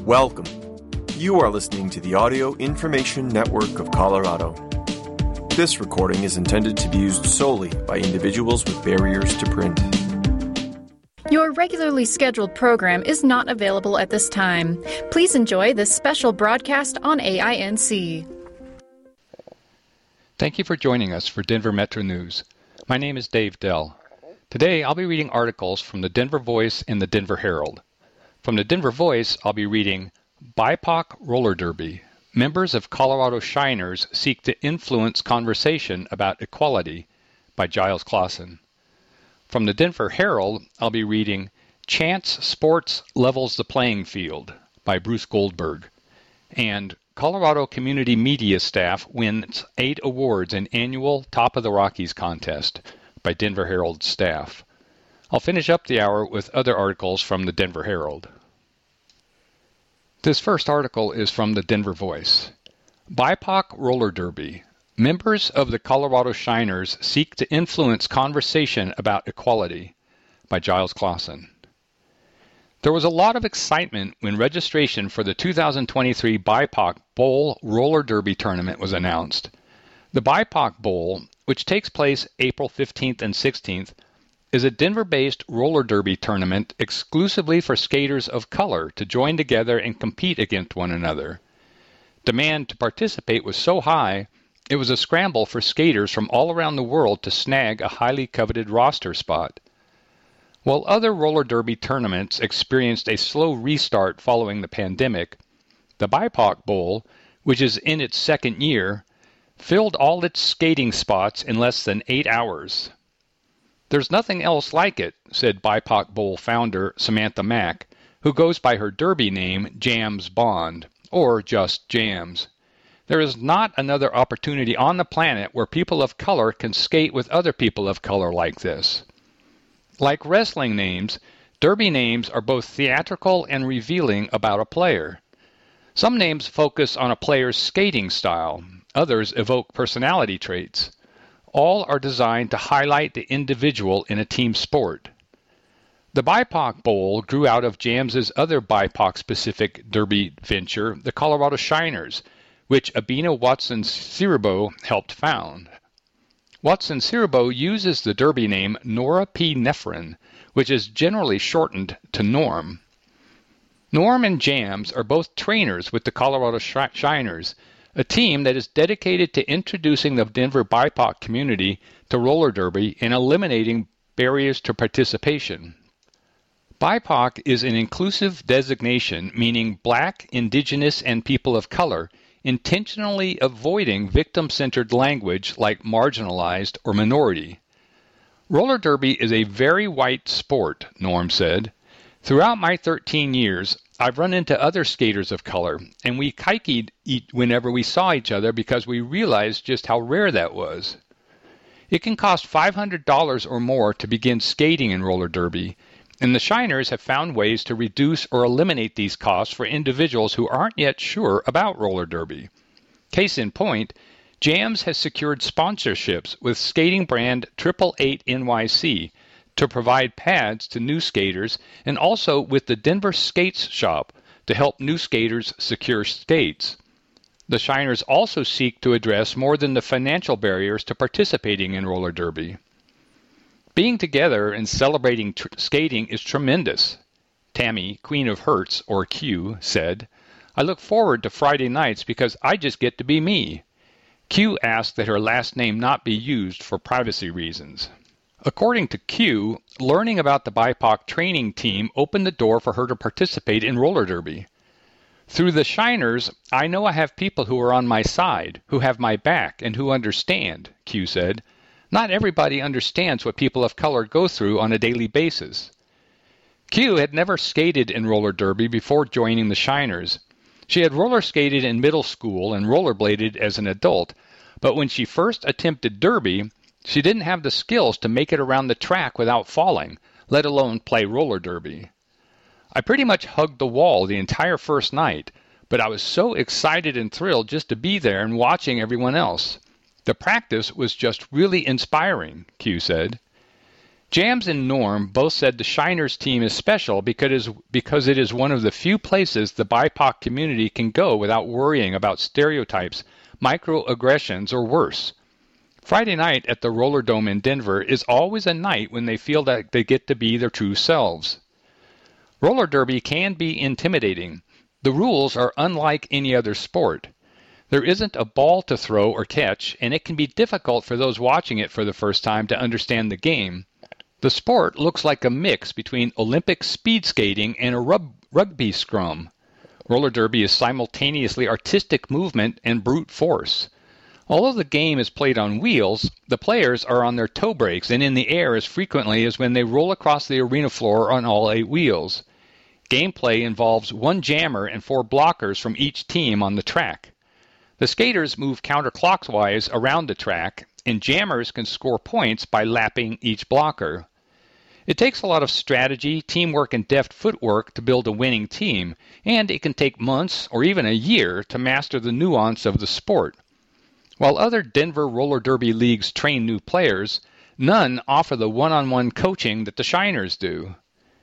Welcome. You are listening to the Audio Information Network of Colorado. This recording is intended to be used solely by individuals with barriers to print. Your regularly scheduled program is not available at this time. Please enjoy this special broadcast on AINC. Thank you for joining us for Denver Metro News. My name is Dave Dell. Today I'll be reading articles from the Denver Voice and the Denver Herald. From the Denver Voice, I'll be reading BIPOC Roller Derby. Members of Colorado Shiners seek to influence conversation about equality by Giles Clausen. From the Denver Herald, I'll be reading Chance Sports Levels the Playing Field by Bruce Goldberg. And Colorado Community Media Staff wins 8 awards in annual Top of the Rockies contest by Denver Herald staff. I'll finish up the hour with other articles from the Denver Herald. This first article is from the Denver Voice. BIPOC Roller Derby. Members of the Colorado Shiners seek to influence conversation about equality by Giles Clausen. There was a lot of excitement when registration for the 2023 BIPOC Bowl Roller Derby tournament was announced. The BIPOC Bowl, which takes place April 15th and 16th, is a Denver-based roller derby tournament exclusively for skaters of color to join together and compete against one another. Demand to participate was so high, it was a scramble for skaters from all around the world to snag a highly coveted roster spot. While other roller derby tournaments experienced a slow restart following the pandemic, the BIPOC Bowl, which is in its second year, filled all its skating spots in less than 8 hours. There's nothing else like it, said BIPOC Bowl founder Samantha Mack, who goes by her derby name Jams Bond, or just Jams. There is not another opportunity on the planet where people of color can skate with other people of color like this. Like wrestling names, derby names are both theatrical and revealing about a player. Some names focus on a player's skating style, others evoke personality traits. All are designed to highlight the individual in a team sport. The BIPOC Bowl grew out of Jams's other BIPOC-specific derby venture, the Colorado Shiners, which Abina Watson-Siriboe helped found. Watson-Siriboe uses the derby name Nora P. Nephron, which is generally shortened to Norm. Norm and Jams are both trainers with the Colorado Shiners, a team that is dedicated to introducing the Denver BIPOC community to roller derby and eliminating barriers to participation. BIPOC is an inclusive designation meaning Black, Indigenous, and people of color, intentionally avoiding victim-centered language like marginalized or minority. Roller derby is a very white sport, Norm said. Throughout my 13 years, I've run into other skaters of color, and we kikied whenever we saw each other because we realized just how rare that was. It can cost $500 or more to begin skating in roller derby, and the Shiners have found ways to reduce or eliminate these costs for individuals who aren't yet sure about roller derby. Case in point, Jams has secured sponsorships with skating brand 888 NYC, to provide pads to new skaters, and also with the Denver Skates Shop to help new skaters secure skates. The Shiners also seek to address more than the financial barriers to participating in roller derby. Being together and celebrating skating is tremendous, Tammy, Queen of Hertz, or Q, said. I look forward to Friday nights because I just get to be me. Q asked that her last name not be used for privacy reasons. According to Q, learning about the BIPOC training team opened the door for her to participate in roller derby. Through the Shiners, I know I have people who are on my side, who have my back, and who understand, Q said. Not everybody understands what people of color go through on a daily basis. Q had never skated in roller derby before joining the Shiners. She had roller skated in middle school and rollerbladed as an adult, but when she first attempted derby, she didn't have the skills to make it around the track without falling, let alone play roller derby. I pretty much hugged the wall the entire first night, but I was so excited and thrilled just to be there and watching everyone else. The practice was just really inspiring, Q said. Jams and Norm both said the Shiners team is special because it is one of the few places the BIPOC community can go without worrying about stereotypes, microaggressions, or worse. Friday night at the Roller Dome in Denver is always a night when they feel that they get to be their true selves. Roller derby can be intimidating. The rules are unlike any other sport. There isn't a ball to throw or catch, and it can be difficult for those watching it for the first time to understand the game. The sport looks like a mix between Olympic speed skating and a rugby scrum. Roller derby is simultaneously artistic movement and brute force. Although the game is played on wheels, the players are on their toe brakes and in the air as frequently as when they roll across the arena floor on all 8 wheels. Gameplay involves 1 jammer and 4 blockers from each team on the track. The skaters move counterclockwise around the track, and jammers can score points by lapping each blocker. It takes a lot of strategy, teamwork, and deft footwork to build a winning team, and it can take months or even a year to master the nuance of the sport. While other Denver roller derby leagues train new players, none offer the one-on-one coaching that the Shiners do.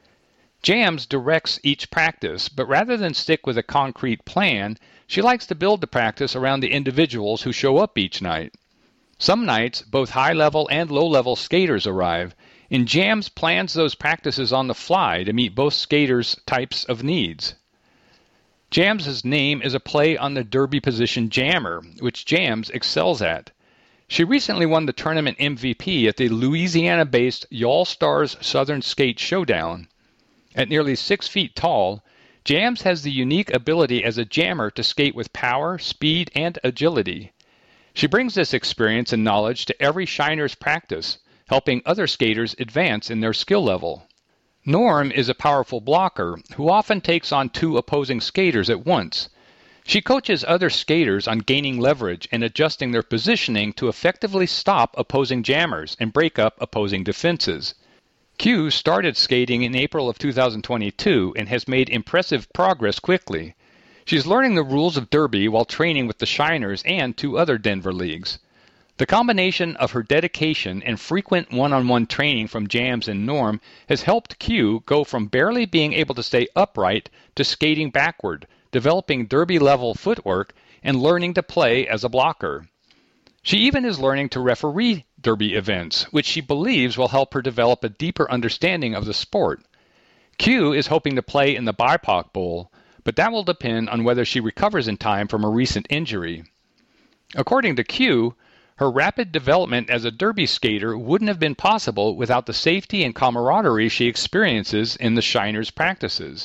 Jams directs each practice, but rather than stick with a concrete plan, she likes to build the practice around the individuals who show up each night. Some nights, both high-level and low-level skaters arrive, and Jams plans those practices on the fly to meet both skaters' types of needs. Jams' name is a play on the derby position jammer, which Jams excels at. She recently won the tournament MVP at the Louisiana-based Y'all Stars Southern Skate Showdown. At nearly 6 feet tall, Jams has the unique ability as a jammer to skate with power, speed, and agility. She brings this experience and knowledge to every Shiners practice, helping other skaters advance in their skill level. Norm is a powerful blocker who often takes on 2 opposing skaters at once. She coaches other skaters on gaining leverage and adjusting their positioning to effectively stop opposing jammers and break up opposing defenses. Q started skating in April of 2022 and has made impressive progress quickly. She's learning the rules of derby while training with the Shiners and 2 other Denver leagues. The combination of her dedication and frequent one-on-one training from Jams and Norm has helped Q go from barely being able to stay upright to skating backward, developing derby-level footwork, and learning to play as a blocker. She even is learning to referee derby events, which she believes will help her develop a deeper understanding of the sport. Q is hoping to play in the BIPOC Bowl, but that will depend on whether she recovers in time from a recent injury. According to Q, her rapid development as a derby skater wouldn't have been possible without the safety and camaraderie she experiences in the Shiners practices.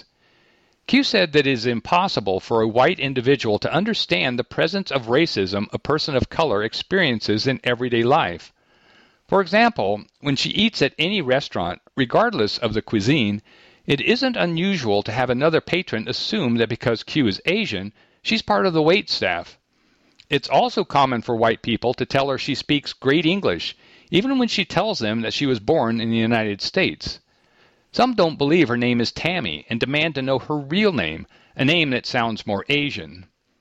Q said that it is impossible for a white individual to understand the presence of racism a person of color experiences in everyday life. For example, when she eats at any restaurant, regardless of the cuisine, it isn't unusual to have another patron assume that because Q is Asian, she's part of the wait staff. It's also common for white people to tell her she speaks great English, even when she tells them that she was born in the United States. Some don't believe her name is Tammy and demand to know her real name, a name that sounds more Asian.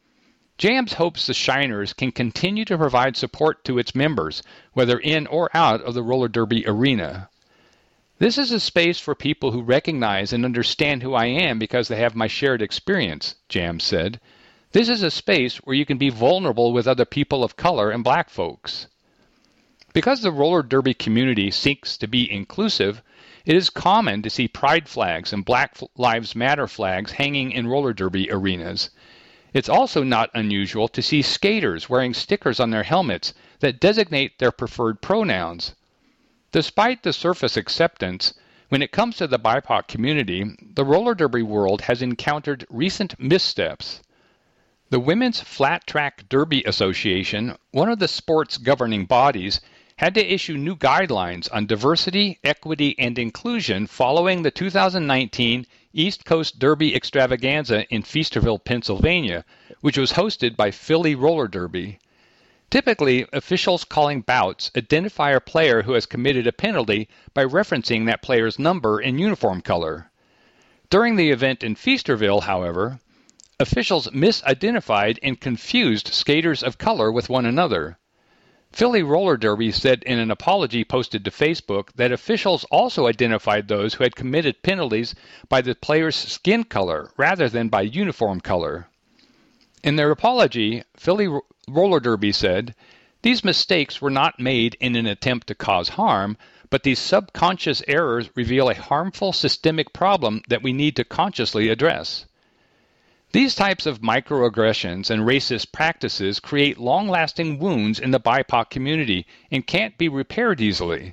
Jams hopes the Shiners can continue to provide support to its members, whether in or out of the roller derby arena. This is a space for people who recognize and understand who I am because they have my shared experience, Jams said. This is a space where you can be vulnerable with other people of color and black folks. Because the roller derby community seeks to be inclusive, it is common to see pride flags and Black Lives Matter flags hanging in roller derby arenas. It's also not unusual to see skaters wearing stickers on their helmets that designate their preferred pronouns. Despite the surface acceptance, when it comes to the BIPOC community, the roller derby world has encountered recent missteps. The Women's Flat Track Derby Association, one of the sport's governing bodies, had to issue new guidelines on diversity, equity, and inclusion following the 2019 East Coast Derby Extravaganza in Feasterville, Pennsylvania, which was hosted by Philly Roller Derby. Typically, officials calling bouts identify a player who has committed a penalty by referencing that player's number and uniform color. During the event in Feasterville, however, officials misidentified and confused skaters of color with one another. Philly Roller Derby said in an apology posted to Facebook that officials also identified those who had committed penalties by the player's skin color rather than by uniform color. In their apology, Philly Roller Derby said, "These mistakes were not made in an attempt to cause harm, but these subconscious errors reveal a harmful systemic problem that we need to consciously address." These types of microaggressions and racist practices create long-lasting wounds in the BIPOC community and can't be repaired easily.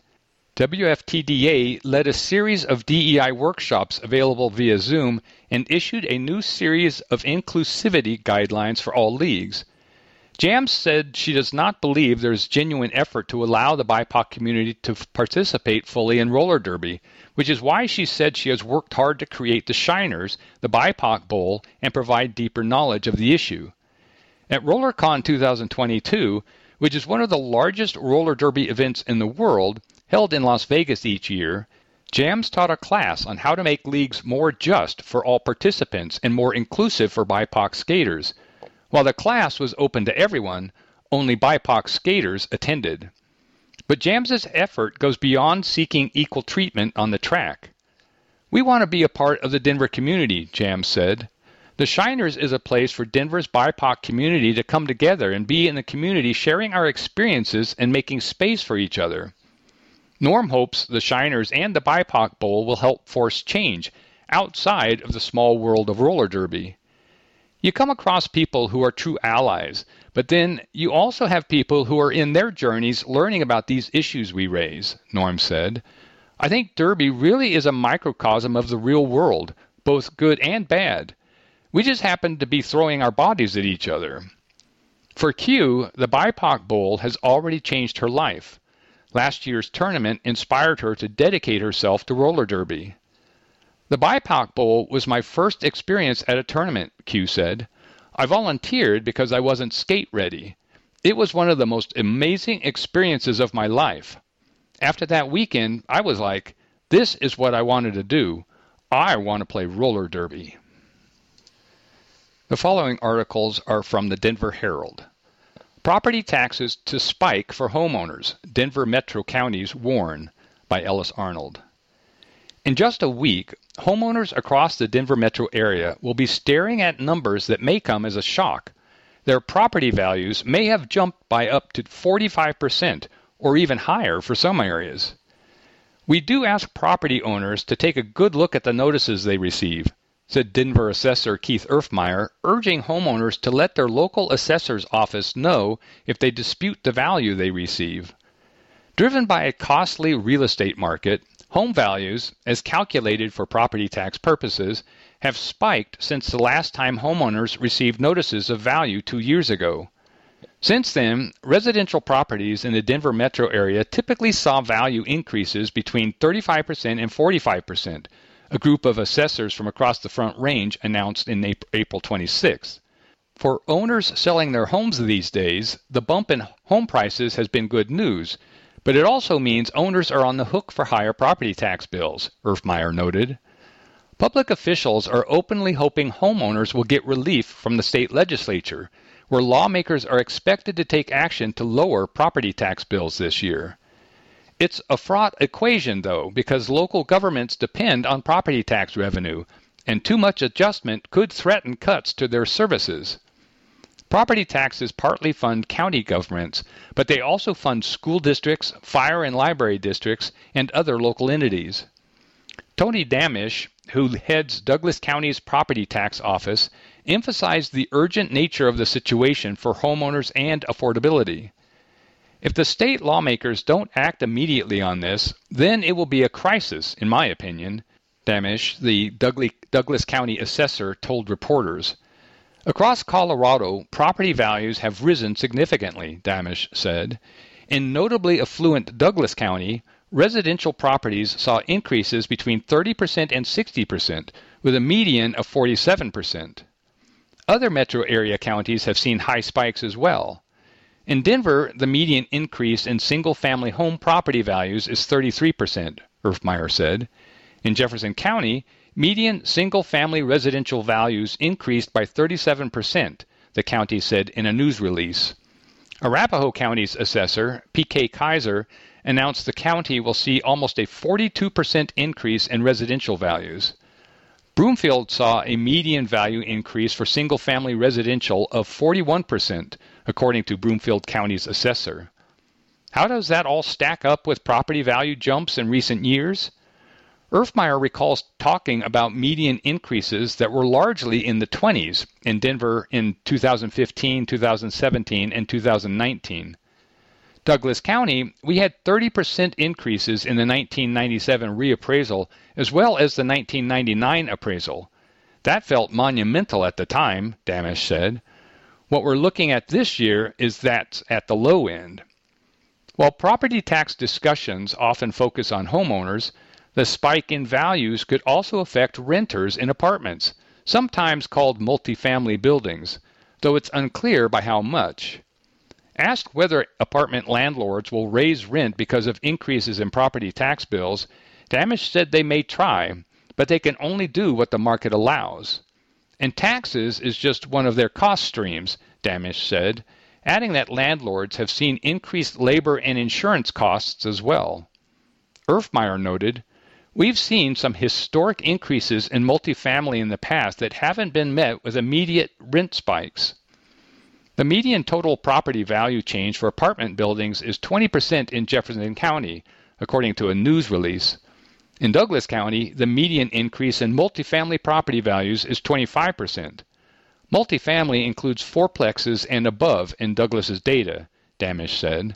WFTDA led a series of DEI workshops available via Zoom and issued a new series of inclusivity guidelines for all leagues. Jams said she does not believe there is genuine effort to allow the BIPOC community to participate fully in roller derby, which is why she said she has worked hard to create the Shiners, the BIPOC Bowl, and provide deeper knowledge of the issue. At RollerCon 2022, which is one of the largest roller derby events in the world, held in Las Vegas each year, Jams taught a class on how to make leagues more just for all participants and more inclusive for BIPOC skaters. While the class was open to everyone, only BIPOC skaters attended. But Jams's effort goes beyond seeking equal treatment on the track. "We want to be a part of the Denver community," Jams said. "The Shiners is a place for Denver's BIPOC community to come together and be in the community sharing our experiences and making space for each other." Norm hopes the Shiners and the BIPOC Bowl will help force change outside of the small world of roller derby. You come across people who are true allies, but then you also have people who are in their journeys learning about these issues we raise, Norm said. "I think derby really is a microcosm of the real world, both good and bad. We just happen to be throwing our bodies at each other." For Q, the BIPOC Bowl has already changed her life. Last year's tournament inspired her to dedicate herself to roller derby. "The BIPOC Bowl was my first experience at a tournament," Q said. "I volunteered because I wasn't skate ready. It was one of the most amazing experiences of my life. After that weekend, I was like, this is what I wanted to do. I want to play roller derby." The following articles are from the Denver Herald. Property taxes to spike for homeowners, Denver Metro Counties warn, by Ellis Arnold. In just a week, homeowners across the Denver metro area will be staring at numbers that may come as a shock. Their property values may have jumped by up to 45% or even higher for some areas. "We do ask property owners to take a good look at the notices they receive," said Denver Assessor Keith Erfmeyer, urging homeowners to let their local assessor's office know if they dispute the value they receive. Driven by a costly real estate market, home values, as calculated for property tax purposes, have spiked since the last time homeowners received notices of value 2 years ago. Since then, residential properties in the Denver metro area typically saw value increases between 35% and 45%, a group of assessors from across the Front Range announced in April 26. For owners selling their homes these days, the bump in home prices has been good news, but it also means owners are on the hook for higher property tax bills, Erfmeyer noted. Public officials are openly hoping homeowners will get relief from the state legislature, where lawmakers are expected to take action to lower property tax bills this year. It's a fraught equation, though, because local governments depend on property tax revenue, and too much adjustment could threaten cuts to their services. Property taxes partly fund county governments, but they also fund school districts, fire and library districts, and other local entities. Tony Damisch, who heads Douglas County's property tax office, emphasized the urgent nature of the situation for homeowners and affordability. "If the state lawmakers don't act immediately on this, then it will be a crisis, in my opinion," Damisch, the Douglas County assessor, told reporters. "Across Colorado, property values have risen significantly," Damisch said. "In notably affluent Douglas County, residential properties saw increases between 30% and 60%, with a median of 47%. Other metro area counties have seen high spikes as well. In Denver, the median increase in single-family home property values is 33%, Erfmeyer said. In Jefferson County, median single-family residential values increased by 37%, the county said in a news release. Arapahoe County's assessor, P.K. Kaiser, announced the county will see almost a 42% increase in residential values. Broomfield saw a median value increase for single-family residential of 41%, according to Broomfield County's assessor. How does that all stack up with property value jumps in recent years? Erfmeyer recalls talking about median increases that were largely in the 20s in Denver in 2015, 2017, and 2019. Douglas County, we had 30% increases in the 1997 reappraisal as well as the 1999 appraisal. That felt monumental at the time, Damisch said. What we're looking at this year is that's at the low end. While property tax discussions often focus on homeowners, the spike in values could also affect renters in apartments, sometimes called multifamily buildings, though it's unclear by how much. Asked whether apartment landlords will raise rent because of increases in property tax bills, Damisch said they may try, but they can only do what the market allows. And taxes is just one of their cost streams, Damisch said, adding that landlords have seen increased labor and insurance costs as well. Erfmeyer noted, "We've seen some historic increases in multifamily in the past that haven't been met with immediate rent spikes." The median total property value change for apartment buildings is 20% in Jefferson County, according to a news release. In Douglas County, the median increase in multifamily property values is 25%. Multifamily includes fourplexes and above in Douglas's data, Damisch said.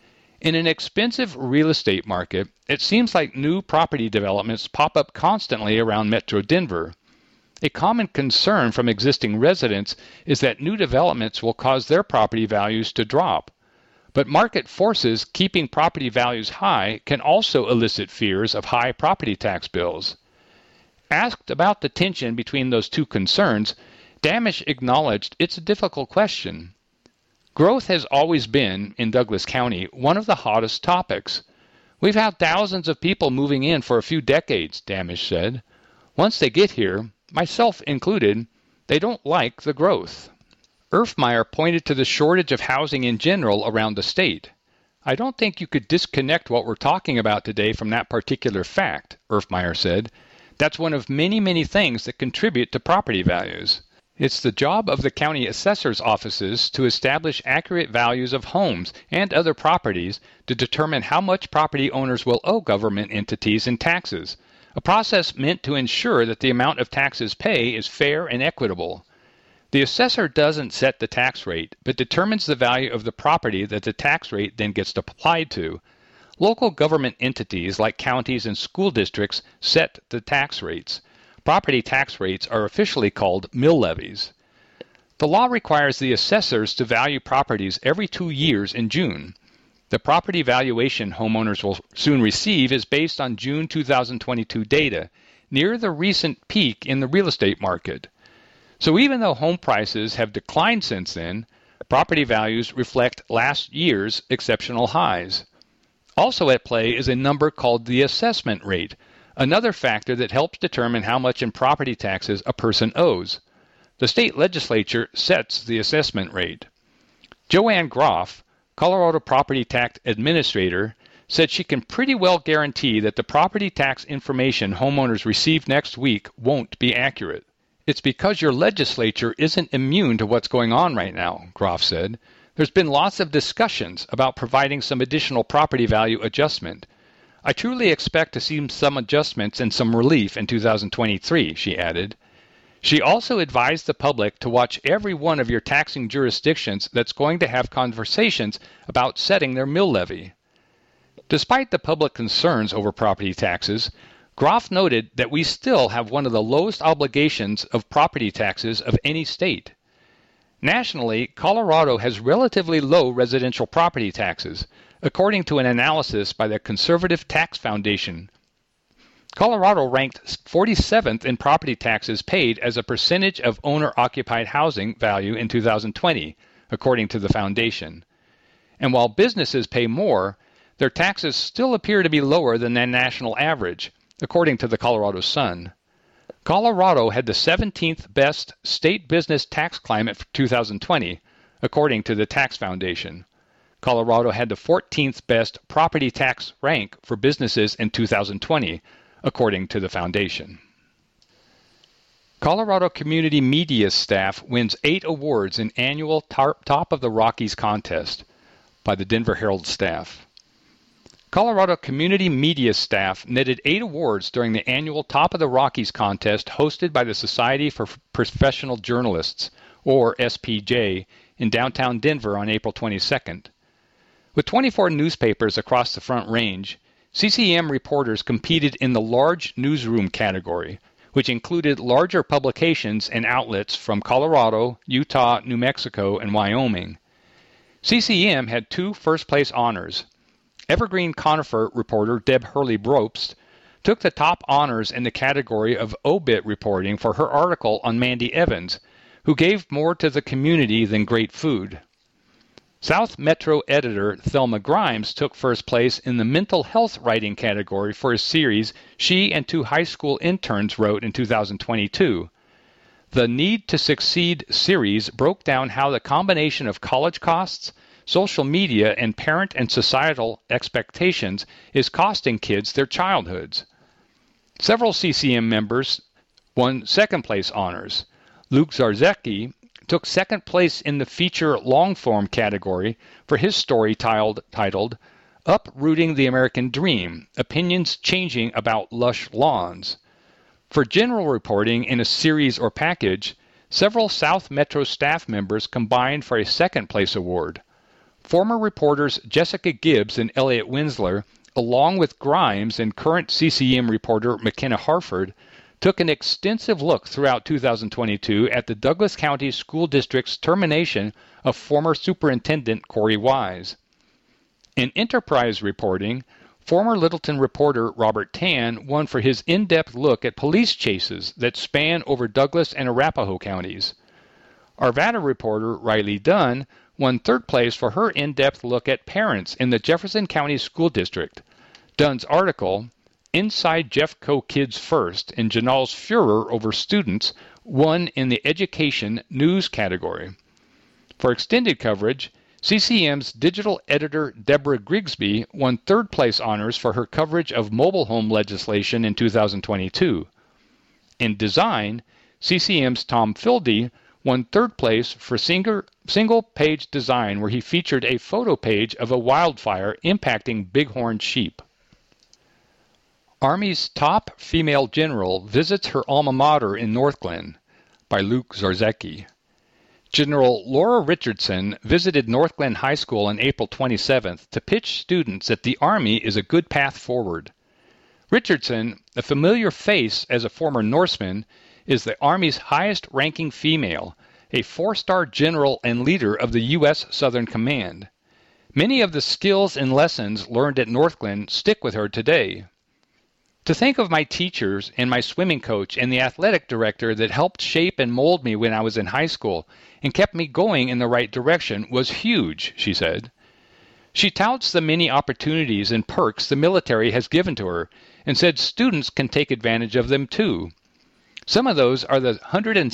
In an expensive real estate market, it seems like new property developments pop up constantly around Metro Denver. A common concern from existing residents is that new developments will cause their property values to drop. But market forces keeping property values high can also elicit fears of high property tax bills. Asked about the tension between those two concerns, Damisch acknowledged it's a difficult question. Growth has always been, in Douglas County, one of the hottest topics. We've had thousands of people moving in for a few decades, Damisch said. Once they get here, myself included, they don't like the growth. Erfmeyer pointed to the shortage of housing in general around the state. I don't think you could disconnect what we're talking about today from that particular fact, Erfmeyer said. That's one of many, many things that contribute to property values. It's the job of the county assessor's offices to establish accurate values of homes and other properties to determine how much property owners will owe government entities in taxes, a process meant to ensure that the amount of taxes paid is fair and equitable. The assessor doesn't set the tax rate, but determines the value of the property that the tax rate then gets applied to. Local government entities like counties and school districts set the tax rates. Property tax rates are officially called mill levies. The law requires the assessors to value properties every 2 years in June. The property valuation homeowners will soon receive is based on June 2022 data, near the recent peak in the real estate market. So even though home prices have declined since then, property values reflect last year's exceptional highs. Also at play is a number called the assessment rate, another factor that helps determine how much in property taxes a person owes. The state legislature sets the assessment rate. Joanne Groff, Colorado Property Tax Administrator, said she can pretty well guarantee that the property tax information homeowners receive next week won't be accurate. It's because your legislature isn't immune to what's going on right now, Groff said. There's been lots of discussions about providing some additional property value adjustment. I truly expect to see some adjustments and some relief in 2023, she added. She also advised the public to watch every one of your taxing jurisdictions that's going to have conversations about setting their mill levy. Despite the public concerns over property taxes, Groff noted that we still have one of the lowest obligations of property taxes of any state. Nationally, Colorado has relatively low residential property taxes, according to an analysis by the Conservative Tax Foundation. Colorado ranked 47th in property taxes paid as a percentage of owner-occupied housing value in 2020, according to the foundation. And while businesses pay more, their taxes still appear to be lower than the national average, according to the Colorado Sun. Colorado had the 17th best state business tax climate for 2020, according to the Tax Foundation. Colorado had the 14th best property tax rank for businesses in 2020, according to the foundation. Colorado Community Media staff wins 8 awards in annual Top of the Rockies contest by the Denver Herald staff. Colorado Community Media staff netted 8 awards during the annual Top of the Rockies contest hosted by the Society for Professional Journalists, or SPJ, in downtown Denver on April 22nd. With 24 newspapers across the Front Range, CCM reporters competed in the large newsroom category, which included larger publications and outlets from Colorado, Utah, New Mexico, and Wyoming. CCM had 2 first-place honors. Evergreen Conifer reporter Deb Hurley-Bropst took the top honors in the category of obit reporting for her article on Mandy Evans, who gave more to the community than great food. South Metro editor Thelma Grimes took first place in the mental health writing category for a series she and 2 high school interns wrote in 2022. The Need to Succeed series broke down how the combination of college costs, social media, and parent and societal expectations is costing kids their childhoods. Several CCM members won second-place honors. Luke Zarzecki took second place in the feature long-form category for his story titled Uprooting the American Dream, Opinions Changing About Lush Lawns. For general reporting in a series or package, several South Metro staff members combined for a second-place award. Former reporters Jessica Gibbs and Elliot Winsler, along with Grimes and current CCM reporter McKenna Harford, took an extensive look throughout 2022 at the Douglas County School District's termination of former Superintendent Corey Wise. In enterprise reporting, former Littleton reporter Robert Tan won for his in-depth look at police chases that span over Douglas and Arapahoe counties. Arvada reporter Riley Dunn won third place for her in-depth look at parents in the Jefferson County School District. Dunn's article, Inside Jeffco Kids First, and Janal's furor over students, won in the education news category. For extended coverage, CCM's digital editor Deborah Grigsby won third-place honors for her coverage of mobile home legislation in 2022. In design, CCM's Tom Fildy won third place for single-page design, where he featured a photo page of a wildfire impacting bighorn sheep. Army's top female general visits her alma mater in Northglenn, by Luke Zarzecki. General Laura Richardson visited Northglenn High School on April 27th to pitch students that the Army is a good path forward. Richardson, a familiar face as a former Norseman, is the Army's highest-ranking female, a 4-star general and leader of the U.S. Southern Command. Many of the skills and lessons learned at Northglenn stick with her today. To think of my teachers and my swimming coach and the athletic director that helped shape and mold me when I was in high school and kept me going in the right direction was huge, she said. She touts the many opportunities and perks the military has given to her and said students can take advantage of them too. Some of those are the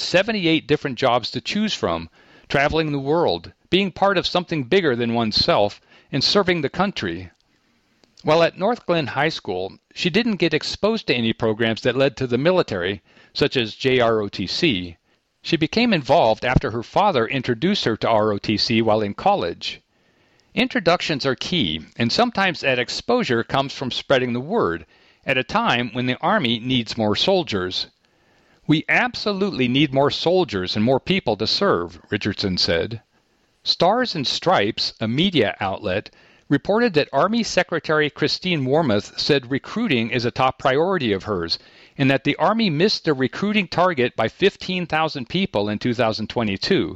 178 different jobs to choose from, traveling the world, being part of something bigger than oneself, and serving the country. While at Northglenn High School, she didn't get exposed to any programs that led to the military, such as JROTC. She became involved after her father introduced her to ROTC while in college. Introductions are key, and sometimes that exposure comes from spreading the word, at a time when the Army needs more soldiers. We absolutely need more soldiers and more people to serve, Richardson said. Stars and Stripes, a media outlet, reported that Army Secretary Christine Wormuth said recruiting is a top priority of hers, and that the Army missed the recruiting target by 15,000 people in 2022.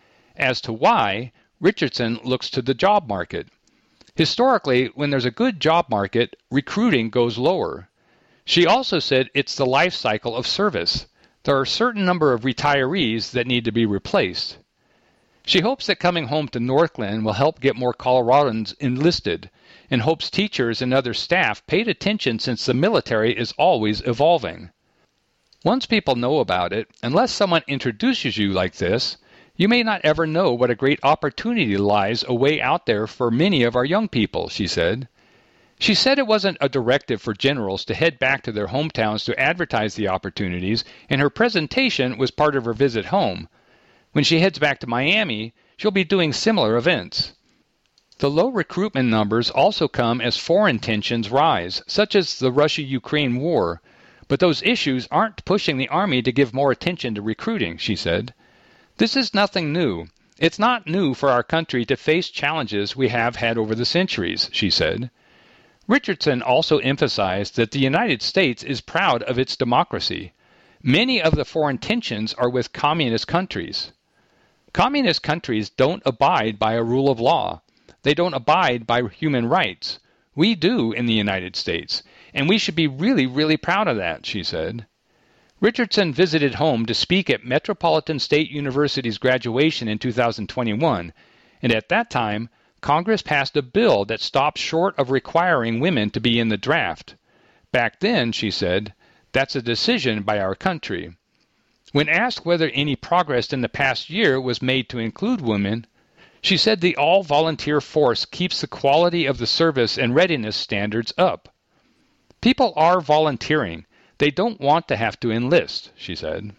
As to why, Richardson looks to the job market. Historically, when there's a good job market, recruiting goes lower. She also said it's the life cycle of service. There are a certain number of retirees that need to be replaced. She hopes that coming home to Northglenn will help get more Coloradans enlisted, and hopes teachers and other staff paid attention since the military is always evolving. Once people know about it, unless someone introduces you like this, You may not ever know what a great opportunity lies away out there for many of our young people, she said. She said it wasn't a directive for generals to head back to their hometowns to advertise the opportunities, and her presentation was part of her visit home. When she heads back to Miami, she'll be doing similar events. The low recruitment numbers also come as foreign tensions rise, such as the Russia-Ukraine war. But those issues aren't pushing the Army to give more attention to recruiting, she said. This is nothing new. It's not new for our country to face challenges we have had over the centuries, she said. Richardson also emphasized that the United States is proud of its democracy. Many of the foreign tensions are with communist countries. Communist countries don't abide by a rule of law. They don't abide by human rights. We do in the United States, and we should be really, really proud of that, she said. Richardson visited home to speak at Metropolitan State University's graduation in 2021, and at that time, Congress passed a bill that stopped short of requiring women to be in the draft. Back then, she said, that's a decision by our country. When asked whether any progress in the past year was made to include women, she said the all-volunteer force keeps the quality of the service and readiness standards up. People are volunteering. They don't want to have to enlist, she said.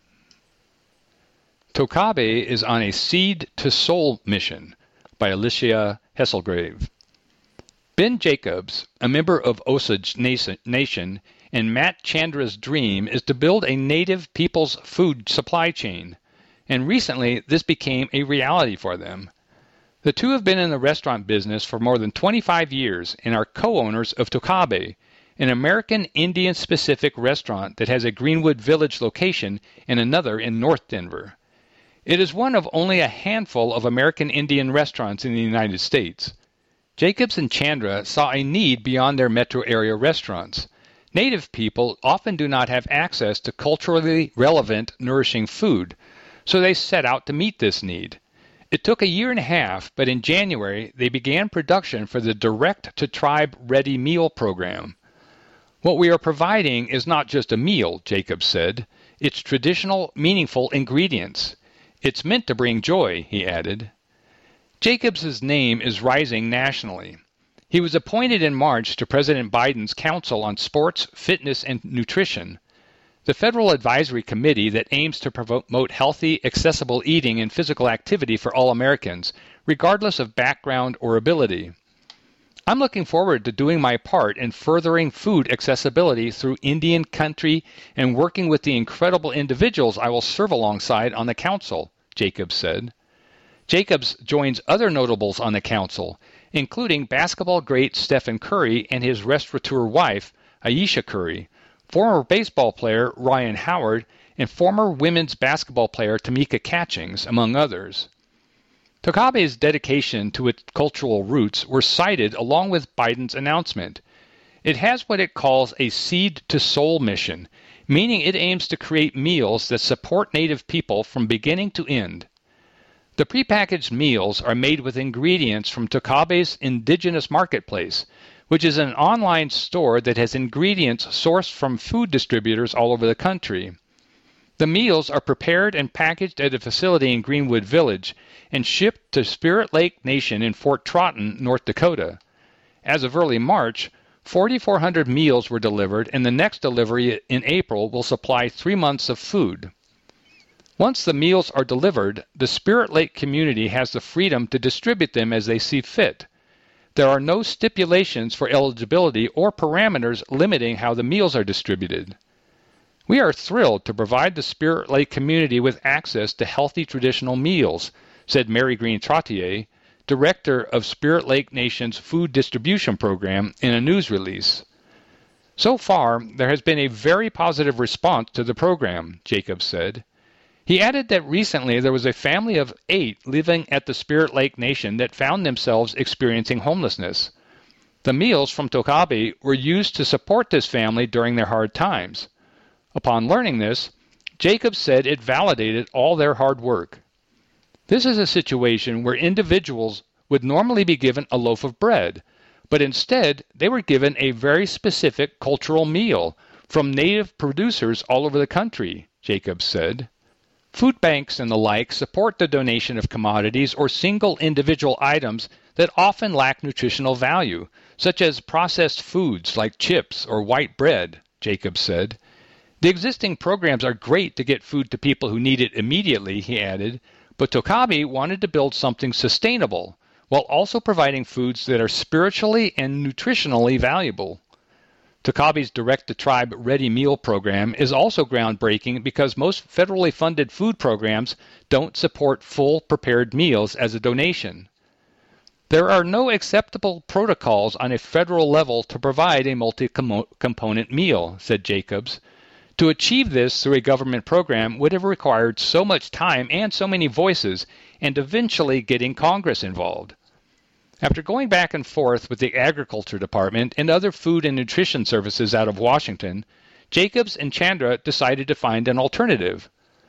Tokabe is on a Seed to Soul mission by Alicia Hesselgrave. Ben Jacobs, a member of Osage Nation, and Matt Chandra's dream is to build a native people's food supply chain, and recently this became a reality for them. The two have been in the restaurant business for more than 25 years and are co-owners of Tokabe, an American Indian-specific restaurant that has a Greenwood Village location and another in North Denver. It is one of only a handful of American Indian restaurants in the United States. Jacobs and Chandra saw a need beyond their metro area restaurants. Native people often do not have access to culturally relevant, nourishing food, so they set out to meet this need. It took a year and a half, but in January they began production for the Direct-to-Tribe Ready Meal program. What we are providing is not just a meal, Jacobs said. It's traditional, meaningful ingredients. It's meant to bring joy, he added. Jacobs' name is rising nationally. He was appointed in March to President Biden's Council on Sports, Fitness, and Nutrition, the federal advisory committee that aims to promote healthy, accessible eating and physical activity for all Americans, regardless of background or ability. I'm looking forward to doing my part in furthering food accessibility through Indian country and working with the incredible individuals I will serve alongside on the council, Jacobs said. Jacobs joins other notables on the council, including basketball great Stephen Curry and his restaurateur wife, Ayesha Curry, former baseball player Ryan Howard, and former women's basketball player Tamika Catchings, among others. Tokabe's dedication to its cultural roots were cited along with Biden's announcement. It has what it calls a Seed to Soul mission, meaning it aims to create meals that support Native people from beginning to end. The prepackaged meals are made with ingredients from Tokabe's Indigenous Marketplace, which is an online store that has ingredients sourced from food distributors all over the country. The meals are prepared and packaged at a facility in Greenwood Village and shipped to Spirit Lake Nation in Fort Trotton, North Dakota. As of early March, 4,400 meals were delivered, and the next delivery in April will supply 3 months of food. Once the meals are delivered, the Spirit Lake community has the freedom to distribute them as they see fit. There are no stipulations for eligibility or parameters limiting how the meals are distributed. We are thrilled to provide the Spirit Lake community with access to healthy traditional meals, said Mary Green Trottier, director of Spirit Lake Nation's food distribution program, in a news release. So far, there has been a very positive response to the program, Jacobs said. He added that recently there was a family of 8 living at the Spirit Lake Nation that found themselves experiencing homelessness. The meals from Tokabe were used to support this family during their hard times. Upon learning this, Jacobs said it validated all their hard work. This is a situation where individuals would normally be given a loaf of bread, but instead they were given a very specific cultural meal from native producers all over the country, Jacobs said. Food banks and the like support the donation of commodities or single individual items that often lack nutritional value, such as processed foods like chips or white bread, Jacobs said. The existing programs are great to get food to people who need it immediately, he added, but Tokabe wanted to build something sustainable while also providing foods that are spiritually and nutritionally valuable. Tokabe's Direct-to-Tribe Ready Meal program is also groundbreaking because most federally funded food programs don't support full prepared meals as a donation. There are no acceptable protocols on a federal level to provide a multi-component meal, said Jacobs. To achieve this through a government program would have required so much time and so many voices, and eventually getting Congress involved. After going back and forth with the Agriculture Department and other food and nutrition services out of Washington, Jacobs and Chandra decided to find an alternative.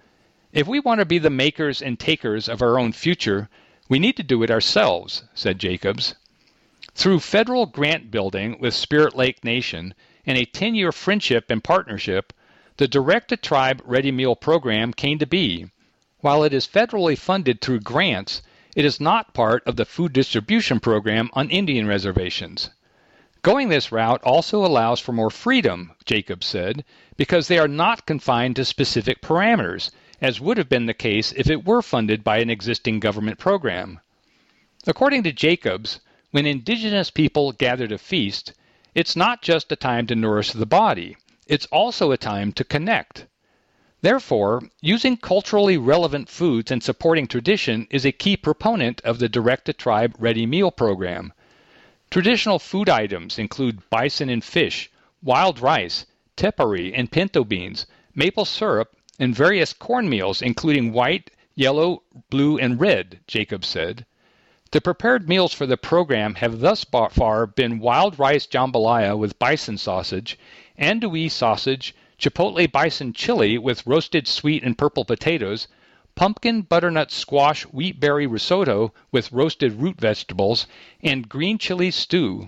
If we want to be the makers and takers of our own future, we need to do it ourselves, said Jacobs. Through federal grant building with Spirit Lake Nation and a 10-year friendship and partnership, the Direct-to-Tribe Ready Meal program came to be. While it is federally funded through grants, it is not part of the food distribution program on Indian reservations. Going this route also allows for more freedom, Jacobs said, because they are not confined to specific parameters, as would have been the case if it were funded by an existing government program. According to Jacobs, when indigenous people gather to feast, it's not just a time to nourish the body, it's also a time to connect. Therefore, using culturally relevant foods and supporting tradition is a key proponent of the Direct-to-Tribe Ready Meal program. Traditional food items include bison and fish, wild rice, tepary and pinto beans, maple syrup, and various cornmeals including white, yellow, blue, and red, Jacobs said. The prepared meals for the program have thus far been wild rice jambalaya with bison sausage, andouille sausage, chipotle bison chili with roasted sweet and purple potatoes, pumpkin butternut squash wheatberry risotto with roasted root vegetables, and green chili stew.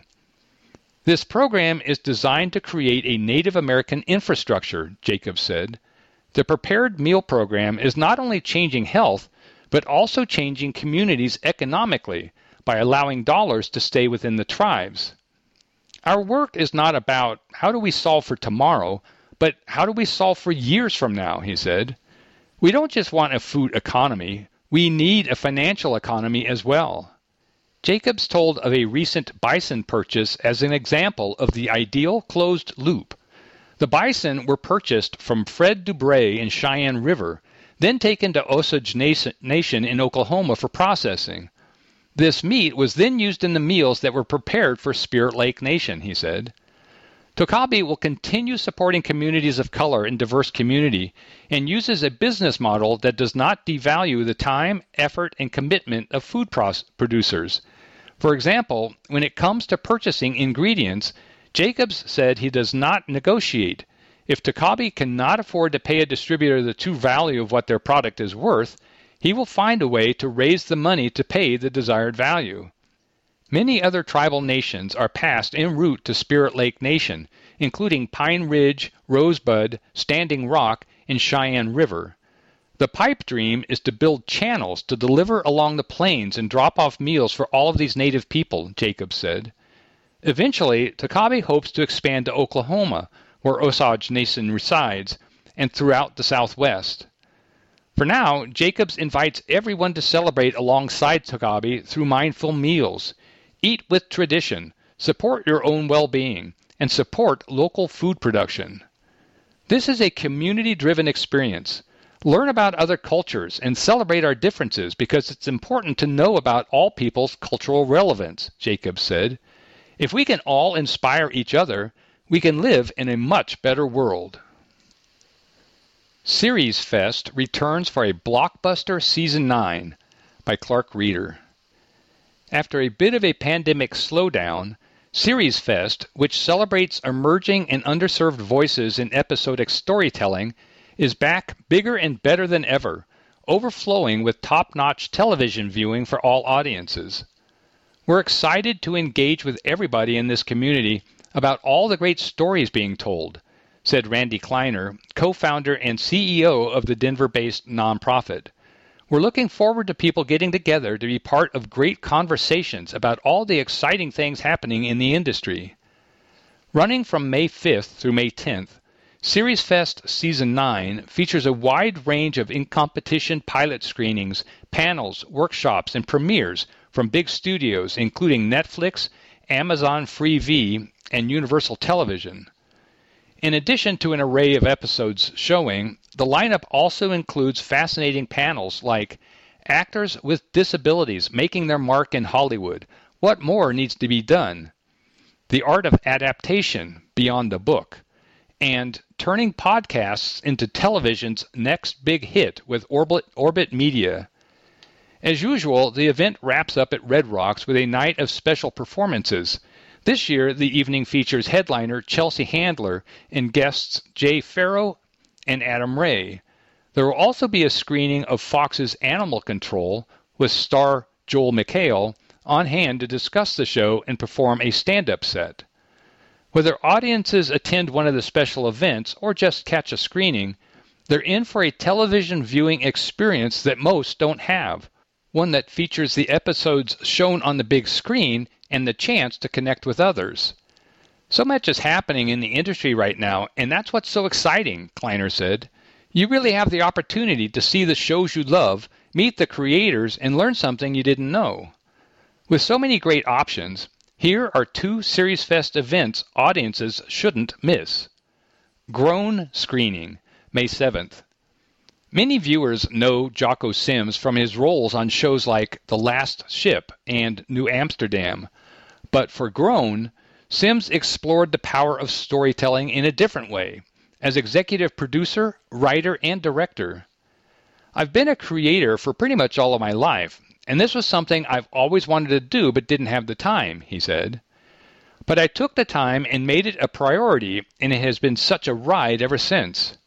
This program is designed to create a Native American infrastructure, Jacobs said. The prepared meal program is not only changing health, but also changing communities economically by allowing dollars to stay within the tribes. Our work is not about how do we solve for tomorrow, but how do we solve for years from now, he said. We don't just want a food economy, we need a financial economy as well. Jacobs told of a recent bison purchase as an example of the ideal closed loop. The bison were purchased from Fred Dubray in Cheyenne River, then taken to Osage Nation in Oklahoma for processing. This meat was then used in the meals that were prepared for Spirit Lake Nation, he said. Tokabe will continue supporting communities of color and diverse community and uses a business model that does not devalue the time, effort, and commitment of food producers. For example, when it comes to purchasing ingredients, Jacobs said he does not negotiate. If Tokabe cannot afford to pay a distributor the true value of what their product is worth, he will find a way to raise the money to pay the desired value. Many other tribal nations are passed en route to Spirit Lake Nation, including Pine Ridge, Rosebud, Standing Rock, and Cheyenne River. The pipe dream is to build channels to deliver along the plains and drop off meals for all of these native people, Jacobs said. Eventually, Tokabe hopes to expand to Oklahoma, where Osage Nation resides, and throughout the Southwest. For now, Jacobs invites everyone to celebrate alongside Tokabe through mindful meals. Eat with tradition, support your own well-being, and support local food production. This is a community-driven experience. Learn about other cultures and celebrate our differences because it's important to know about all people's cultural relevance, Jacobs said. If we can all inspire each other, we can live in a much better world. Series Fest returns for a blockbuster Season 9 by Clark Reeder. After a bit of a pandemic slowdown, Series Fest, which celebrates emerging and underserved voices in episodic storytelling, is back bigger and better than ever, overflowing with top-notch television viewing for all audiences. We're excited to engage with everybody in this community about all the great stories being told. said Randy Kleiner, co-founder and CEO of the Denver-based nonprofit. We're looking forward to people getting together to be part of great conversations about all the exciting things happening in the industry. Running from May 5th through May 10th, Series Fest Season 9 features a wide range of in-competition pilot screenings, panels, workshops, and premieres from big studios including Netflix, Amazon Freevee, and Universal Television. In addition to an array of episodes showing, the lineup also includes fascinating panels like Actors with Disabilities Making Their Mark in Hollywood, What More Needs to Be Done?, The Art of Adaptation Beyond the Book, and Turning Podcasts into Television's Next Big Hit with Orbit Media. As usual, the event wraps up at Red Rocks with a night of special performances. This year, the evening features headliner Chelsea Handler and guests Jay Farrow and Adam Ray. There will also be a screening of Fox's Animal Control with star Joel McHale on hand to discuss the show and perform a stand-up set. Whether audiences attend one of the special events or just catch a screening, they're in for a television viewing experience that most don't have, one that features the episodes shown on the big screen and the chance to connect with others. So much is happening in the industry right now, and that's what's so exciting, Kleiner said. You really have the opportunity to see the shows you love, meet the creators, and learn something you didn't know. With so many great options, here are 2 Series Fest events audiences shouldn't miss. Grown Screening, May 7th. Many viewers know Jocko Sims from his roles on shows like The Last Ship and New Amsterdam. But for Grown, Sims explored the power of storytelling in a different way, as executive producer, writer, and director. I've been a creator for pretty much all of my life, and this was something I've always wanted to do but didn't have the time, he said. But I took the time and made it a priority, and it has been such a ride ever since.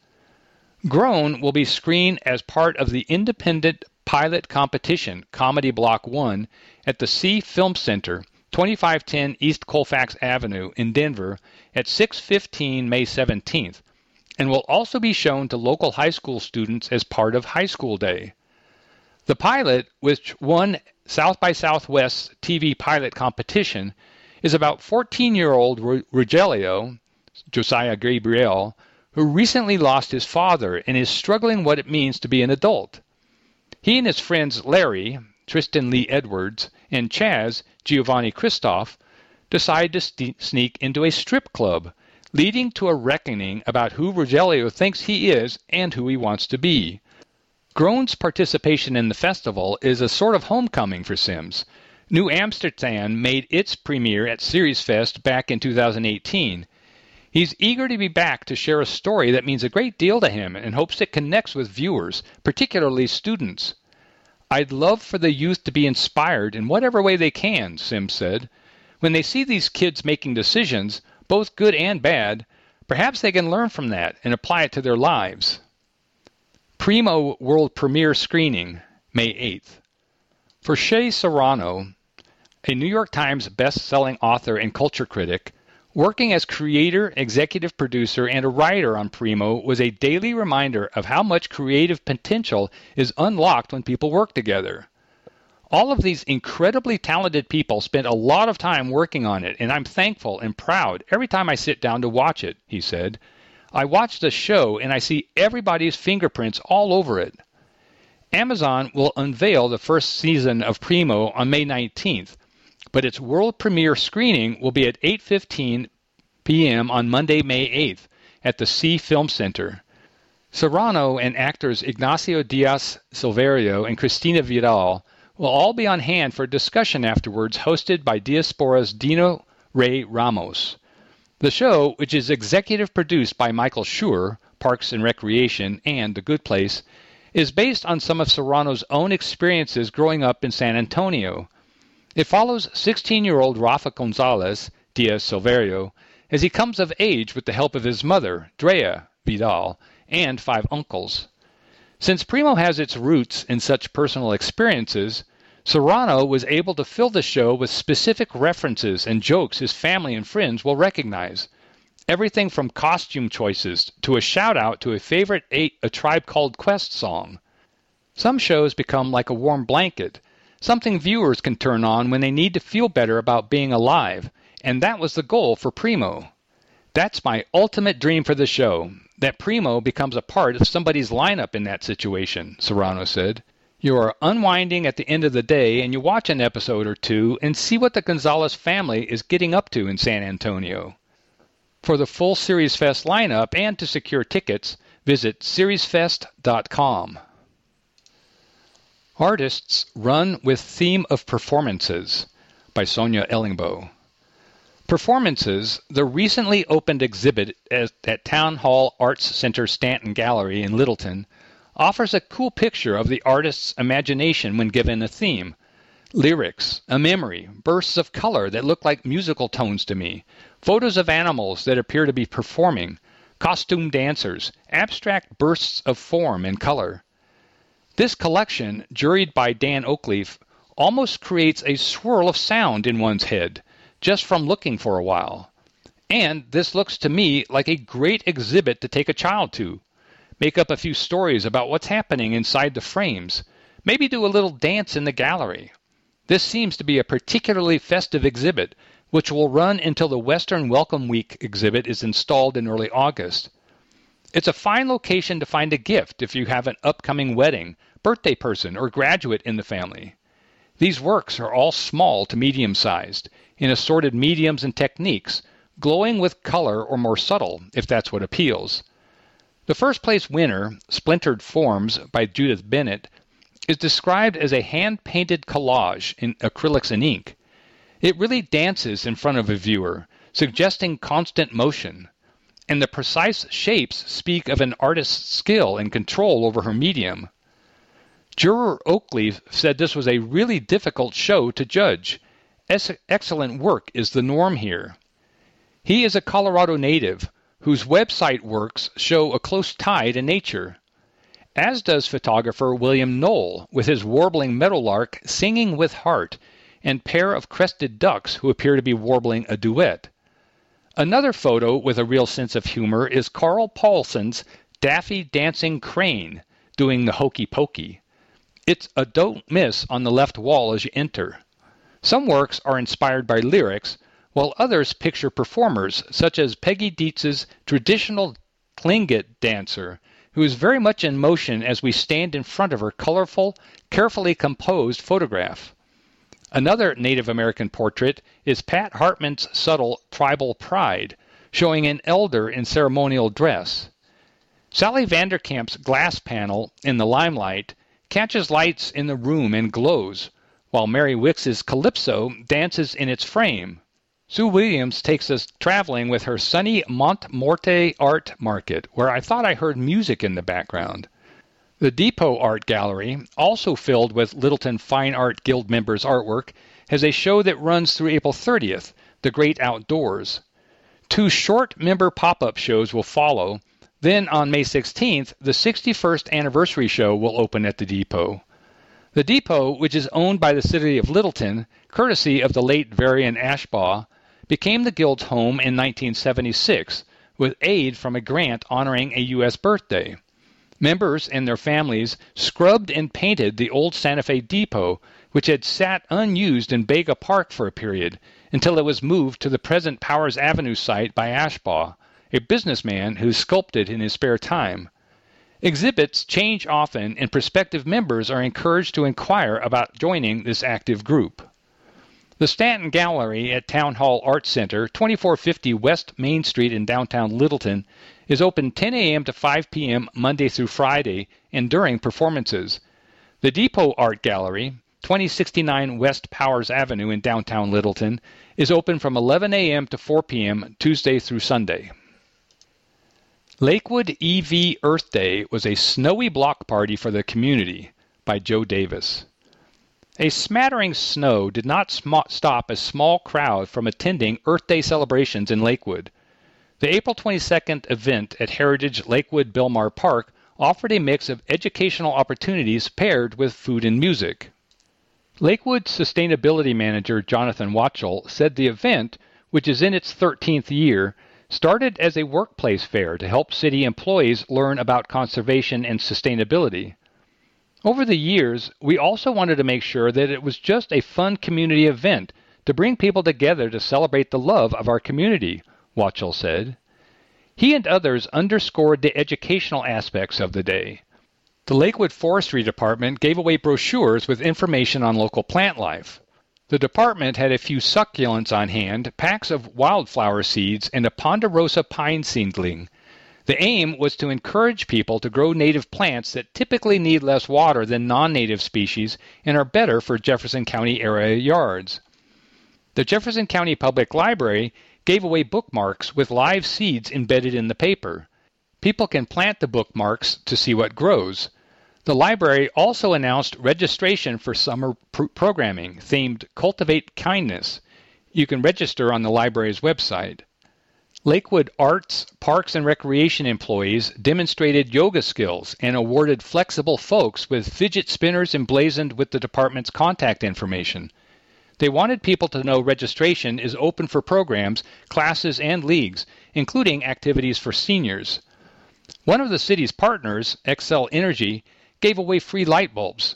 Grown will be screened as part of the independent pilot competition, Comedy Block 1, at the C Film Center, 2510 East Colfax Avenue in Denver at 6:15 May 17th, and will also be shown to local high school students as part of High School Day. The pilot, which won South by Southwest's TV pilot competition, is about 14-year-old Rogelio, Josiah Gabriel, who recently lost his father and is struggling what it means to be an adult. He and his friends Larry, Tristan Lee Edwards, and Chaz, Giovanni Christoph, decide to sneak into a strip club, leading to a reckoning about who Rogelio thinks he is and who he wants to be. Grown's participation in the festival is a sort of homecoming for Sims. New Amsterdam made its premiere at Series Fest back in 2018. He's eager to be back to share a story that means a great deal to him and hopes it connects with viewers, particularly students. I'd love for the youth to be inspired in whatever way they can, Sims said. When they see these kids making decisions, both good and bad, perhaps they can learn from that and apply it to their lives. Primo World Premiere Screening, May 8th. For Shea Serrano, a New York Times best-selling author and culture critic, working as creator, executive producer, and a writer on Primo was a daily reminder of how much creative potential is unlocked when people work together. All of these incredibly talented people spent a lot of time working on it, and I'm thankful and proud every time I sit down to watch it, he said. I watch the show and I see everybody's fingerprints all over it. Amazon will unveil the first season of Primo on May 19th, but its world premiere screening will be at 8:15 p.m. on Monday, May 8th at the C Film Center. Serrano and actors Ignacio Diaz Silverio and Cristina Vidal will all be on hand for a discussion afterwards hosted by Diaspora's Dino Ray Ramos. The show, which is executive produced by Michael Schur, Parks and Recreation, and The Good Place, is based on some of Serrano's own experiences growing up in San Antonio. It follows 16-year-old Rafa Gonzalez, Diaz Silverio, as he comes of age with the help of his mother, Drea Vidal, and 5 uncles. Since Primo has its roots in such personal experiences, Serrano was able to fill the show with specific references and jokes his family and friends will recognize. Everything from costume choices to a shout-out to a favorite A Tribe Called Quest song. Some shows become like a warm blanket, something viewers can turn on when they need to feel better about being alive, and that was the goal for Primo. That's my ultimate dream for the show, that Primo becomes a part of somebody's lineup in that situation, Serrano said. You are unwinding at the end of the day and you watch an episode or two and see what the Gonzalez family is getting up to in San Antonio. For the full Series Fest lineup and to secure tickets, visit seriesfest.com. Artists Run with Theme of Performances by Sonia Ellingbo. Performances, the recently opened exhibit at Town Hall Arts Center Stanton Gallery in Littleton, offers a cool picture of the artist's imagination when given a theme. Lyrics, a memory, bursts of color that look like musical tones to me, photos of animals that appear to be performing, costume dancers, abstract bursts of form and color. This collection, juried by Dan Oakleaf, almost creates a swirl of sound in one's head, just from looking for a while. And this looks to me like a great exhibit to take a child to. Make up a few stories about what's happening inside the frames. Maybe do a little dance in the gallery. This seems to be a particularly festive exhibit, which will run until the Western Welcome Week exhibit is installed in early August. It's a fine location to find a gift if you have an upcoming wedding, birthday person, or graduate in the family. These works are all small to medium-sized, in assorted mediums and techniques, glowing with color or more subtle, if that's what appeals. The first-place winner, Splintered Forms by Judith Bennett, is described as a hand-painted collage in acrylics and ink. It really dances in front of a viewer, suggesting constant motion, and the precise shapes speak of an artist's skill and control over her medium. Juror Oakleaf said this was a really difficult show to judge. Excellent work is the norm here. He is a Colorado native whose website works show a close tie to nature, as does photographer William Knoll with his warbling meadowlark singing with heart and pair of crested ducks who appear to be warbling a duet. Another photo with a real sense of humor is Carl Paulson's Daffy Dancing Crane doing the hokey pokey. It's a don't miss on the left wall as you enter. Some works are inspired by lyrics, while others picture performers such as Peggy Dietz's traditional Tlingit dancer, who is very much in motion as we stand in front of her colorful, carefully composed photograph. Another Native American portrait is Pat Hartman's subtle tribal pride, showing an elder in ceremonial dress. Sally Vanderkamp's glass panel in the limelight catches lights in the room and glows, while Mary Wicks's Calypso dances in its frame. Sue Williams takes us traveling with her sunny Montmorte Art Market, where I thought I heard music in the background. The Depot Art Gallery, also filled with Littleton Fine Art Guild members' artwork, has a show that runs through April 30th, The Great Outdoors. 2 short member pop-up shows will follow. Then on May 16th, the 61st anniversary show will open at the Depot. The Depot, which is owned by the city of Littleton, courtesy of the late Varian Ashbaugh, became the Guild's home in 1976, with aid from a grant honoring a U.S. birthday. Members and their families scrubbed and painted the old Santa Fe Depot, which had sat unused in Bega Park for a period, until it was moved to the present Powers Avenue site by Ashbaugh, a businessman who sculpted in his spare time. Exhibits change often, and prospective members are encouraged to inquire about joining this active group. The Stanton Gallery at Town Hall Arts Center, 2450 West Main Street in downtown Littleton, is open 10 a.m. to 5 p.m. Monday through Friday and during performances. The Depot Art Gallery, 2069 West Powers Avenue in downtown Littleton, is open from 11 a.m. to 4 p.m. Tuesday through Sunday. Lakewood EV Earth Day was a snowy block party for the community by Joe Davis. A smattering snow did not stop a small crowd from attending Earth Day celebrations in Lakewood. The April 22nd event at Heritage Lakewood Belmar Park offered a mix of educational opportunities paired with food and music. Lakewood Sustainability Manager Jonathan Watchell said the event, which is in its 13th year, started as a workplace fair to help city employees learn about conservation and sustainability. Over the years, we also wanted to make sure that it was just a fun community event to bring people together to celebrate the love of our community, Wachtel said. He and others underscored the educational aspects of the day. The Lakewood Forestry Department gave away brochures with information on local plant life. The department had a few succulents on hand, packs of wildflower seeds, and a ponderosa pine seedling. The aim was to encourage people to grow native plants that typically need less water than non-native species and are better for Jefferson County area yards. The Jefferson County Public Library gave away bookmarks with live seeds embedded in the paper. People can plant the bookmarks to see what grows. The library also announced registration for summer programming themed Cultivate Kindness. You can register on the library's website. Lakewood Arts, Parks, and Recreation employees demonstrated yoga skills and awarded flexible folks with fidget spinners emblazoned with the department's contact information. They wanted people to know registration is open for programs, classes, and leagues, including activities for seniors. One of the city's partners, Xcel Energy, gave away free light bulbs.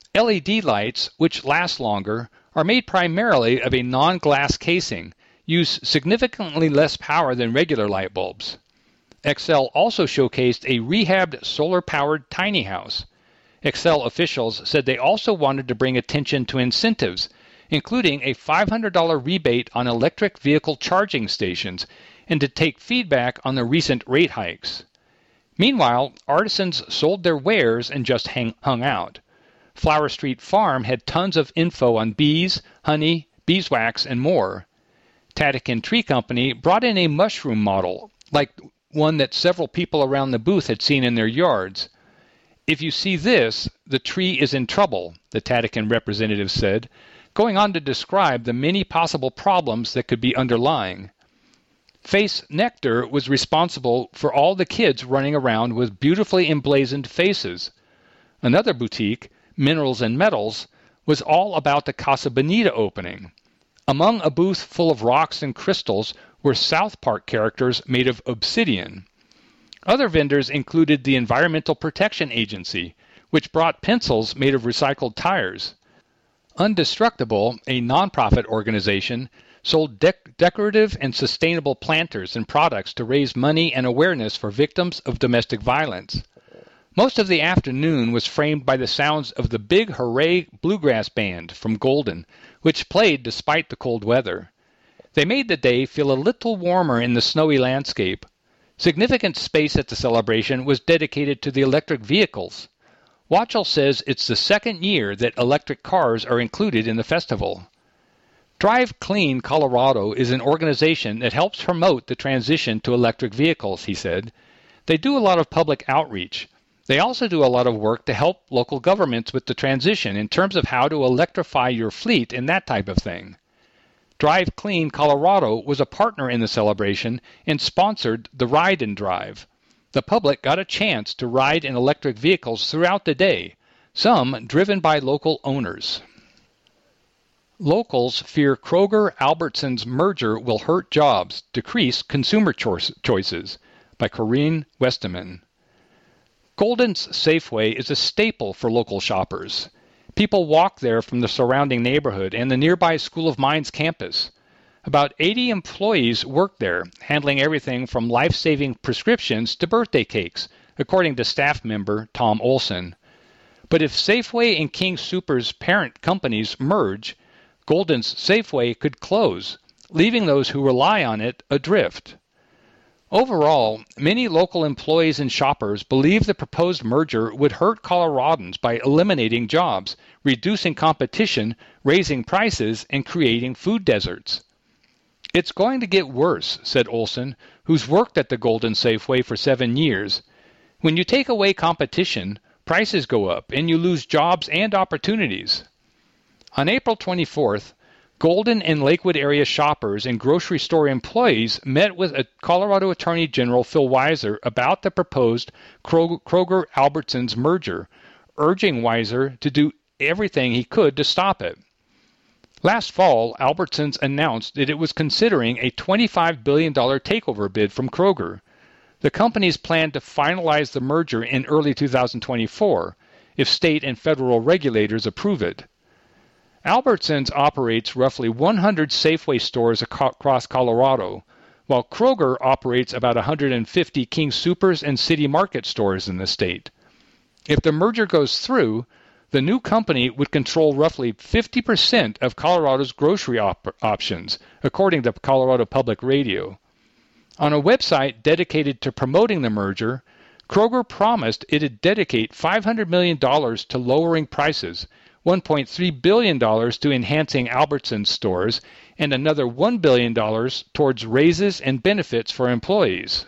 LED lights, which last longer, are made primarily of a non-glass casing, use significantly less power than regular light bulbs. Xcel also showcased a rehabbed solar-powered tiny house. Xcel officials said they also wanted to bring attention to incentives, including a $500 rebate on electric vehicle charging stations, and to take feedback on the recent rate hikes. Meanwhile, artisans sold their wares and just hung out. Flower Street Farm had tons of info on bees, honey, beeswax, and more. Tatakin Tree Company brought in a mushroom model, like one that several people around the booth had seen in their yards. "If you see this, the tree is in trouble," the Tatakin representative said, going on to describe the many possible problems that could be underlying. Face Nectar was responsible for all the kids running around with beautifully emblazoned faces. Another boutique, Minerals and Metals, was all about the Casa Bonita opening. Among a booth full of rocks and crystals were South Park characters made of obsidian. Other vendors included the Environmental Protection Agency, which brought pencils made of recycled tires. Undestructible, a nonprofit organization, sold decorative and sustainable planters and products to raise money and awareness for victims of domestic violence. Most of the afternoon was framed by the sounds of the Big Hooray Bluegrass Band from Golden, which played despite the cold weather. They made the day feel a little warmer in the snowy landscape. Significant space at the celebration was dedicated to the electric vehicles. Wachtel says it's the second year that electric cars are included in the festival. Drive Clean Colorado is an organization that helps promote the transition to electric vehicles, he said. They do a lot of public outreach. They also do a lot of work to help local governments with the transition in terms of how to electrify your fleet and that type of thing. Drive Clean Colorado was a partner in the celebration and sponsored the Ride and Drive. The public got a chance to ride in electric vehicles throughout the day, some driven by local owners. Locals fear Kroger-Albertsons merger will hurt jobs, decrease consumer choices, by Corinne Westerman. Golden's Safeway is a staple for local shoppers. People walk there from the surrounding neighborhood and the nearby School of Mines campus. About 80 employees work there, handling everything from life-saving prescriptions to birthday cakes, according to staff member Tom Olson. But if Safeway and King Soopers' parent companies merge, Golden's Safeway could close, leaving those who rely on it adrift. Overall, many local employees and shoppers believe the proposed merger would hurt Coloradans by eliminating jobs, reducing competition, raising prices, and creating food deserts. "It's going to get worse," said Olson, who's worked at the Golden Safeway for 7 years. "When you take away competition, prices go up, and you lose jobs and opportunities." On April 24th, Golden and Lakewood area shoppers and grocery store employees met with Colorado Attorney General Phil Weiser about the proposed Kroger-Albertsons merger, urging Weiser to do everything he could to stop it. Last fall, Albertsons announced that it was considering a $25 billion takeover bid from Kroger. The companies plan to finalize the merger in early 2024 if state and federal regulators approve it. Albertsons operates roughly 100 Safeway stores across Colorado, while Kroger operates about 150 King Soopers and City Market stores in the state. If the merger goes through, the new company would control roughly 50% of Colorado's grocery options, according to Colorado Public Radio. On a website dedicated to promoting the merger, Kroger promised it'd dedicate $500 million to lowering prices, $1.3 billion to enhancing Albertsons stores, and another $1 billion towards raises and benefits for employees.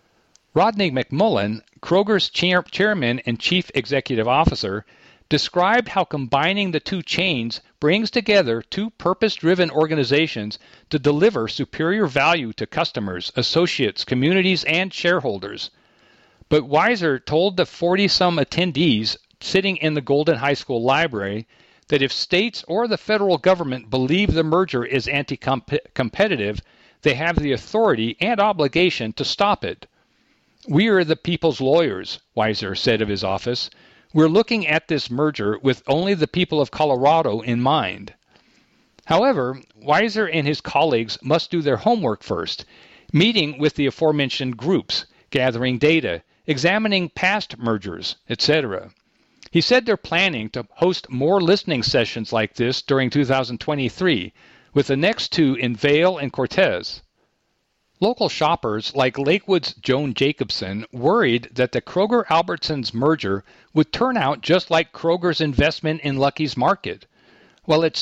Rodney McMullen, Kroger's chairman and chief executive officer, described how combining the two chains brings together two purpose-driven organizations to deliver superior value to customers, associates, communities, and shareholders. But Weiser told the 40-some attendees sitting in the Golden High School library that if states or the federal government believe the merger is anti-competitive, they have the authority and obligation to stop it. "We are the people's lawyers," Weiser said of his office. "We're looking at this merger with only the people of Colorado in mind." However, Weiser and his colleagues must do their homework first, meeting with the aforementioned groups, gathering data, examining past mergers, etc. He said they're planning to host more listening sessions like this during 2023, with the next two in Vail and Cortez. Local shoppers like Lakewood's Joan Jacobson worried that the Kroger-Albertsons merger would turn out just like Kroger's investment in Lucky's Market. While its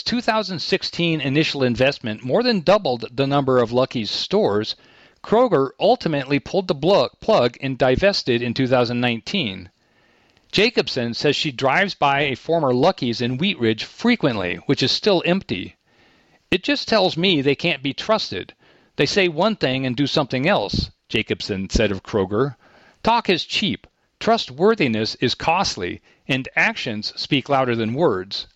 2016 initial investment more than doubled the number of Lucky's stores, Kroger ultimately pulled the plug and divested in 2019. Jacobson says she drives by a former Lucky's in Wheat Ridge frequently, which is still empty. "It just tells me they can't be trusted. They say one thing and do something else," Jacobson said of Kroger. "Talk is cheap, trustworthiness is costly, and actions speak louder than words."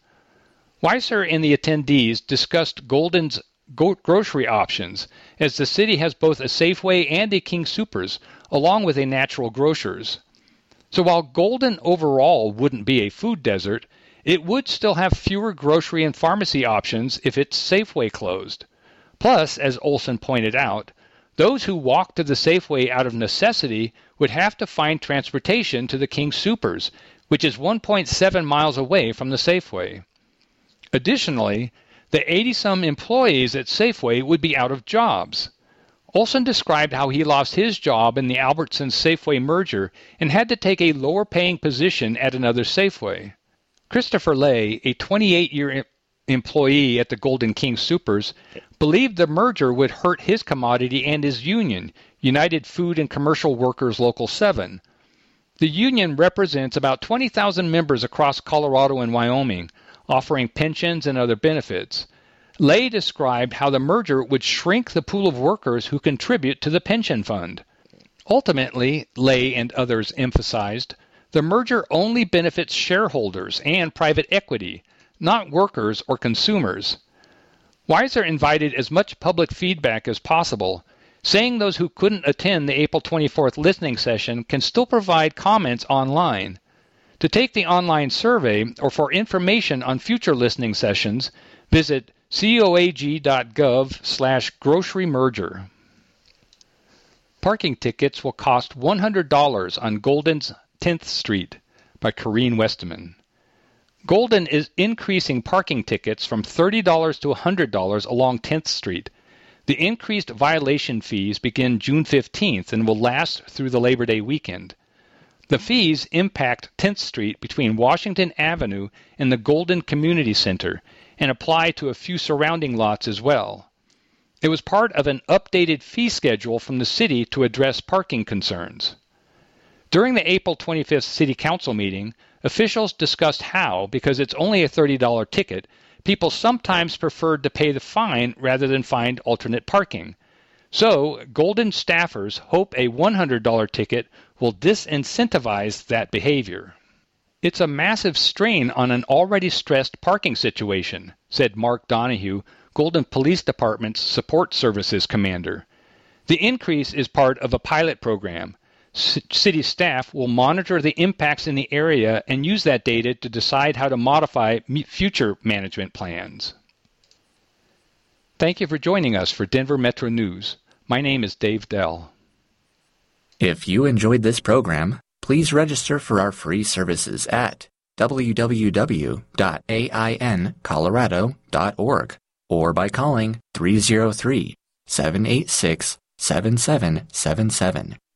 Weiser and the attendees discussed Golden's grocery options, as the city has both a Safeway and a King Soopers, along with a Natural Grocers. So while Golden overall wouldn't be a food desert, it would still have fewer grocery and pharmacy options if its Safeway closed. Plus, as Olson pointed out, those who walk to the Safeway out of necessity would have to find transportation to the King Soopers, which is 1.7 miles away from the Safeway. Additionally, the 80-some employees at Safeway would be out of jobs. Olson described how he lost his job in the Albertsons-Safeway merger and had to take a lower-paying position at another Safeway. Christopher Lay, a 28-year employee at the Golden King Soopers, believed the merger would hurt his commodity and his union, United Food and Commercial Workers Local 7. The union represents about 20,000 members across Colorado and Wyoming, offering pensions and other benefits. Lay described how the merger would shrink the pool of workers who contribute to the pension fund. Ultimately, Lay and others emphasized, the merger only benefits shareholders and private equity, not workers or consumers. Weiser invited as much public feedback as possible, saying those who couldn't attend the April 24th listening session can still provide comments online. To take the online survey or for information on future listening sessions, visit coag.gov/grocery-merger. Parking tickets will cost $100 on Golden's 10th Street by Corrine Westman. Golden is increasing parking tickets from $30 to $100 along 10th Street. The increased violation fees begin June 15th and will last through the Labor Day weekend. The fees impact 10th Street between Washington Avenue and the Golden Community Center and apply to a few surrounding lots as well. It was part of an updated fee schedule from the city to address parking concerns. During the April 25th City Council meeting, officials discussed how, because it's only a $30 ticket, people sometimes preferred to pay the fine rather than find alternate parking. So, Golden staffers hope a $100 ticket will disincentivize that behavior. It's a massive strain on an already stressed parking situation, said Mark Donahue, Golden Police Department's Support Services Commander. The increase is part of a pilot program. City staff will monitor the impacts in the area and use that data to decide how to modify future management plans. Thank you for joining us for Denver Metro News. My name is Dave Dell. If you enjoyed this program, please register for our free services at www.aincolorado.org or by calling 303-786-7777.